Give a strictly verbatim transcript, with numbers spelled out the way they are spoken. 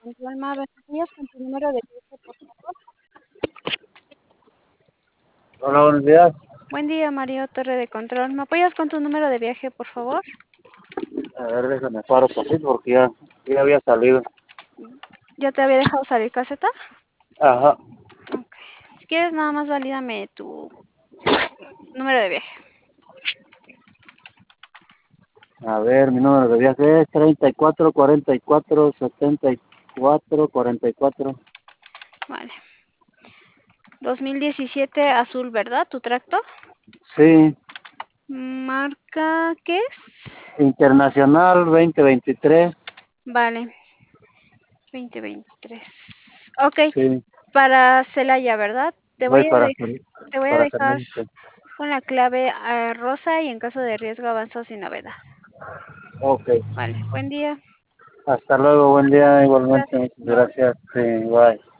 Control Ma, ¿me apoyas con tu número de viaje, por favor? Hola, buenos días. Buen día, Mario Torre de Control. ¿Me apoyas con tu número de viaje, por favor? A ver, déjame paro poquito porque ya, ya había salido. ¿Ya te había dejado salir caseta? Ajá. Ok. Si quieres, nada más valídame tu número de viaje. A ver, mi número de viaje es treinta y cuatro, cuarenta y cuatro, setenta y cuatro, cuarenta y cuatro. Vale. dos mil diecisiete azul, ¿verdad? ¿Tu tracto? Sí, Marca, ¿qué es? Internacional veinte veintitrés. Vale. veinte veintitrés. Ok. Sí, Para Celaya, ¿verdad? Te voy voy a, para, de- te voy a para dejar Carmelita. con la clave eh, rosa y en caso de riesgo avanzo sin novedad. Ok. Vale. Buen día. Hasta luego, buen día igualmente. Gracias. Muchas Bye. gracias. Sí, bye.